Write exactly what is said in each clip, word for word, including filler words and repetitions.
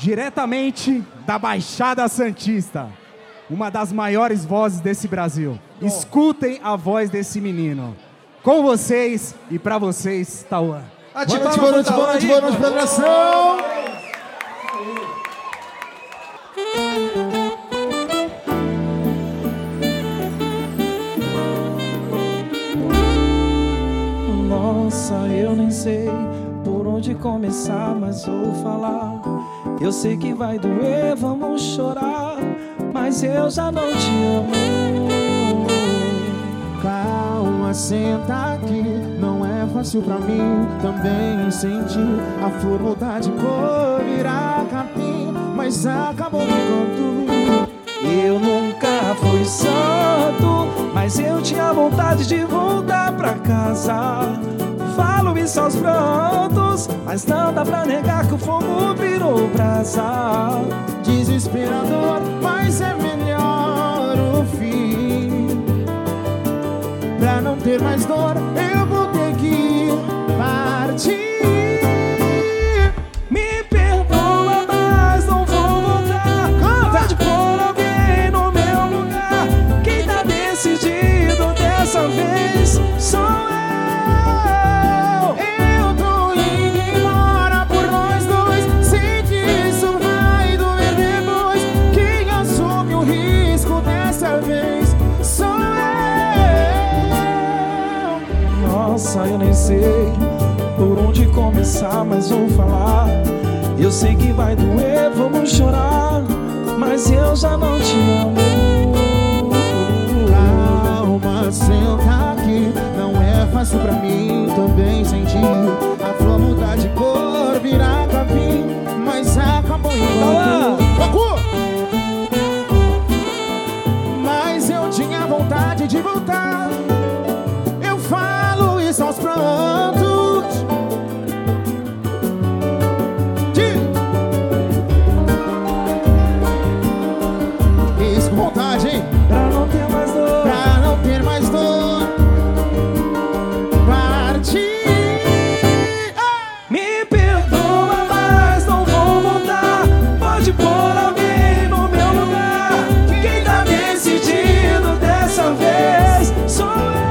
diretamente da Baixada Santista, uma das maiores vozes desse Brasil. Escutem a voz desse menino. Com vocês e pra vocês, Tauan. Boa noite, boa noite, boa noite, boa noite, programação. Nossa, eu nem sei por onde começar, mas vou falar. Eu sei que vai doer, vamos chorar, mas eu já não te amo. Calma, senta aqui, não é fácil pra mim. Também senti a flor mudar de cor, virar capim, mas acabou ficando. Eu nunca fui santo, mas eu tinha vontade de voltar pra casa. Falo isso aos prontos, mas não dá pra negar que o fogo virou brasa. Desesperador, mas é melhor o fim. Pra não ter mais dor, eu vou ter que partir. Me perdoa, mas não vou voltar. Pode pôr alguém no meu lugar. Quem tá decidido dessa vez sou eu. Eu tô indo embora por nós dois. Sei que isso vai doer depois. Quem assume o risco dessa vez sou eu. Nossa, eu nem sei por onde começar, mas vou falar. Eu sei que vai doer, vamos chorar, mas eu já não te amo. Calma, senta aqui, não é fácil pra mim. Também senti a flor mudar de cor, virar capim, mas acabou enquanto Bacu! Mas eu tinha vontade de voltar. Eu falo isso aos prantos. Isso com vontade, hein? Pra não ter mais dor, Pra não ter mais dor, partir. me perdoa, mas não vou voltar. Pode pôr alguém no meu lugar. Quem tá decidido dessa vez sou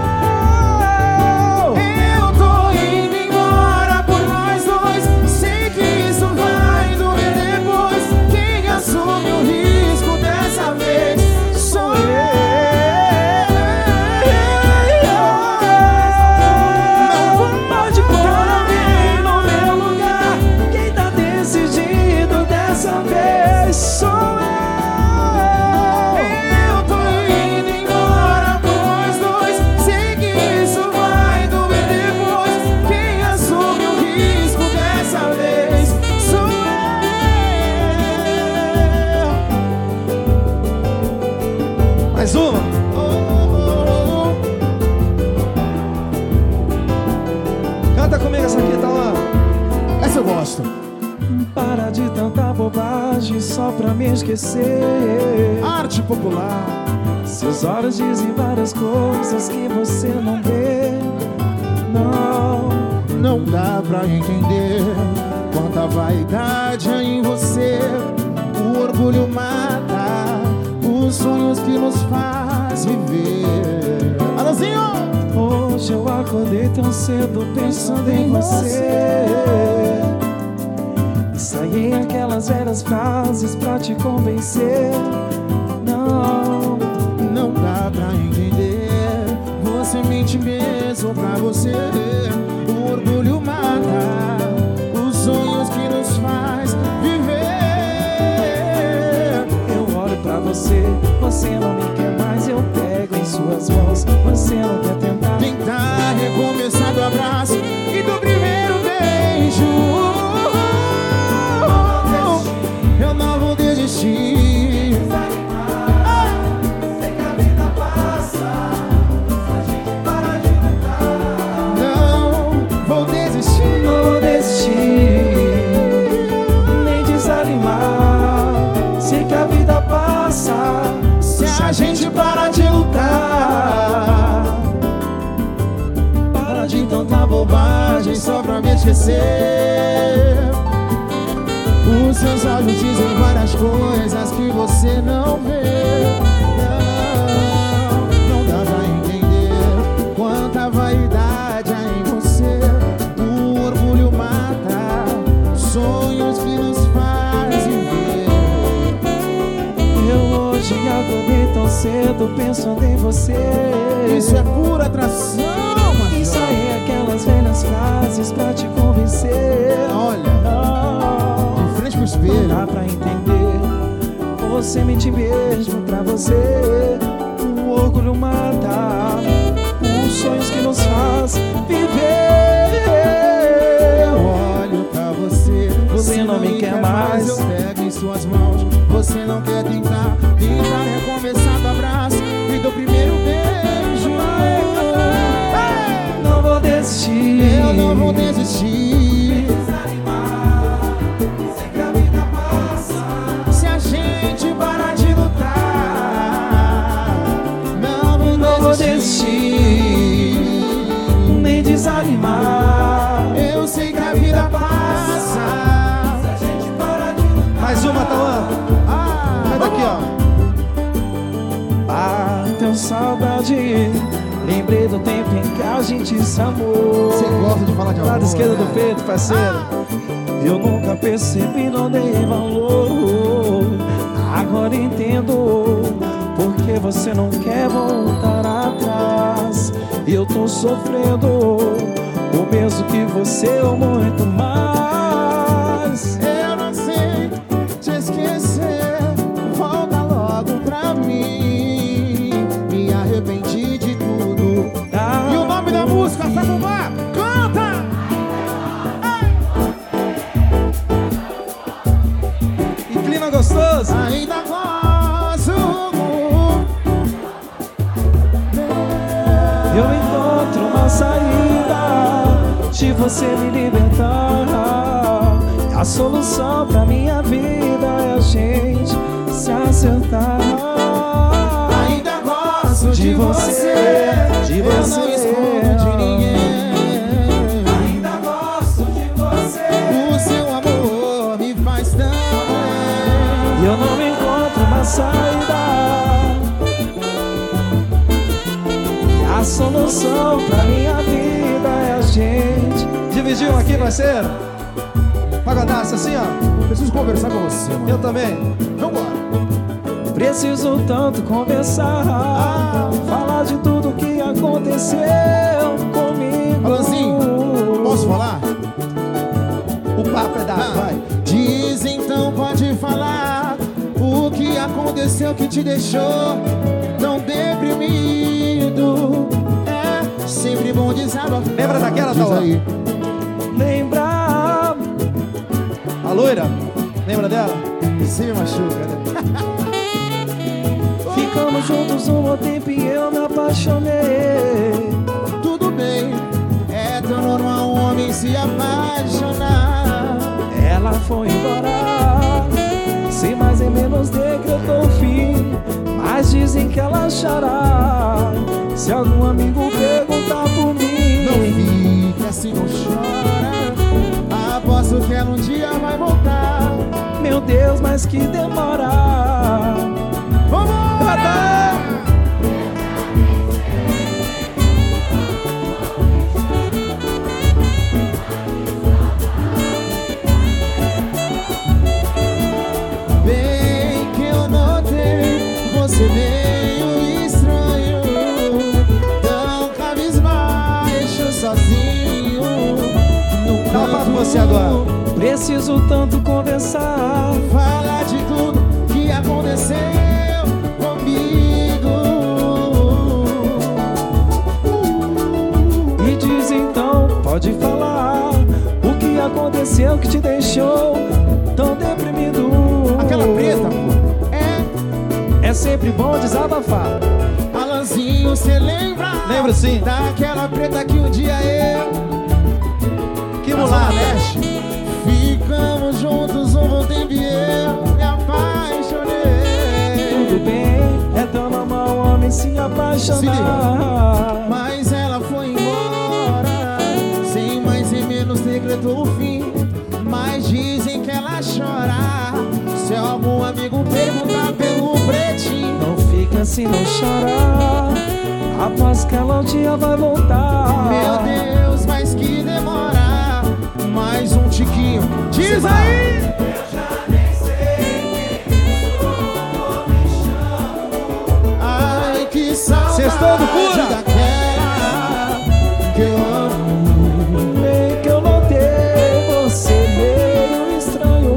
eu. Eu tô indo embora por nós dois. Sei que isso vai doer depois. Quem assume o risco dessa vez sou eu. Pode pôr alguém no meu lugar. Quem tá decidido dessa vez sou eu. Eu tô indo embora por nós dois. Sei que isso vai doer depois. Quem assume o risco dessa vez sou eu. Mais uma. Canta comigo essa aqui, tá lá. Essa eu gosto. Para de tanta bobagem só pra me esquecer. Arte popular. Seus olhos dizem várias coisas que você não vê. Não, Não dá pra entender quanta vaidade há em você. O orgulho mata os sonhos que nos faz viver. Alôzinho! hoje eu acordei tão cedo pensando em você. Ensaiei aquelas velhas frases pra te convencer. Não, Não dá pra entender, você mente mesmo pra você. O orgulho mata os sonhos que nos faz viver. eu olho pra você, você não me quer mais. Eu pego em suas mãos, você não quer tentar. Tentar recomeçar do abraço e do primeiro beijo. Eu não vou desistir. Sei que a vida passa, a gente para de tentar. Não vou desistir. Não vou desistir, nem desanimar. Sei que a vida passa, Se a gente para de lutar, para de tanta bobagem só pra me esquecer. Os seus olhos dizem várias coisas que você não vê. Não, não dá pra entender quanta vaidade há em você. O orgulho mata sonhos que nos fazem ver. Eu hoje acordei tão cedo pensando em você. Isso é pura atração, mas isso aí é aquelas velhas frases pra te convencer. olha, Não, de frente pro não espelho. dá pra entender. Você mente mesmo pra você. O orgulho mata os sonhos que nos faz viver. Eu olho pra você, Você não me quer mais. Eu pego em suas mãos, você não quer tentar. Tentar recomeçar do abraço e do primeiro beijo. Não vou desistir. Eu não vou desistir. Sei que a vida passa. Se a gente parar de lutar, não vou Não vou desistir. desistir, nem desanimar. Eu sei que a vida passa. Mais uma, Tauan. Ah, Sai daqui, ó. Bateu saudade. Lembrei do tempo em que a gente se amou. Você gosta de falar de amor, Lado esquerdo né? do peito, parceiro. Eu nunca percebi, não dei valor. Agora entendo porque você não quer voltar atrás. Eu tô sofrendo o mesmo que você ou muito mais. Eu não sei te esquecer. Volta logo pra mim. Me arrependi de tudo. E o nome da música, Sabumba? Canta! E clima gostoso. Ainda gosto. Eu encontro uma saída de você me libertar. A solução pra minha vida é a gente se acertar. Ainda gosto de, De você, você, de eu você. não escondo de ninguém. Ainda gosto de você. O seu amor me faz tão bem. E eu não encontro uma saída. A solução pra minha vida é a gente. Dividiu aqui, parceiro? Pagadaço assim, ó. Preciso conversar com você, mano. Eu também. Vambora. Preciso tanto conversar, falar de tudo que aconteceu comigo. Alanzinho, posso falar? O papo é dado, Ah, vai. diz então, pode falar o que aconteceu que te deixou tão deprimido. É sempre bom desabafar. Lembra daquela, Diz Tauan? aí. Lembrar. A loira, lembra dela? Você me machuca, né? Ficamos juntos um bom tempo e eu me apaixonei. Tudo bem, é tão normal um homem se apaixonar. Ela foi embora, sem mais nem menos decretou o fim. Mas dizem que ela achará se algum amigo perguntar por mim. Não fique assim, não chora. Aposto que ela um dia vai voltar. Meu Deus, mas que demora. Vamos! Bem que eu notei você meio estranho, tão cabisbaixo, sozinho. Dá uma papo você agora. Preciso tanto conversar, falar de tudo que aconteceu comigo. e diz então, pode falar o que aconteceu que te deixou tão deprimido. Aquela preta, pô, é É sempre bom desabafar. Alanzinho, cê lembra? Lembro sim. Daquela preta que um dia eu Que na mulata. Zona Leste, ficamos juntos um bom tempo e eu me apaixonei. Tudo bem, é tão normal o homem se apaixonar. Mas ela foi embora, sem mais e menos decretou o fim. Mas dizem que ela chora assim não chora. Após que ela um dia vai voltar. Meu Deus, mas que demora. Mais um tiquinho. Diz aí! Eu já nem sei quem eu sou, como me chamo. Ai, que saudade Sextou do Cura. daquela que eu amo. Bem que eu notei você meio estranho,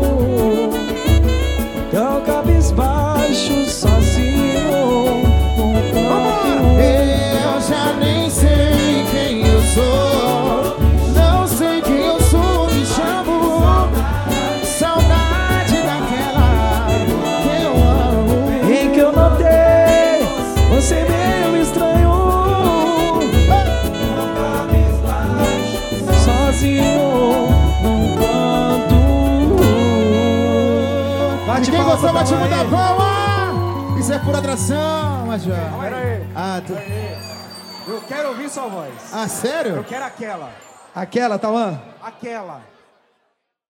tão cabisbaixo, sozinho num canto. Eu já nem sei quem eu sou. Não sei quem eu sou, me chamo. Saudade daquela que eu amo. Bem que eu notei você meio estranho, sozinho num canto. Bate E quem palma gostou, pra bate ela muita aí. palma. Isso é pura atração, Major. Pera aí. Ah, tu... Eu quero ouvir sua voz. ah, Eu sério? quero aquela. Aquela, Tauan? Aquela.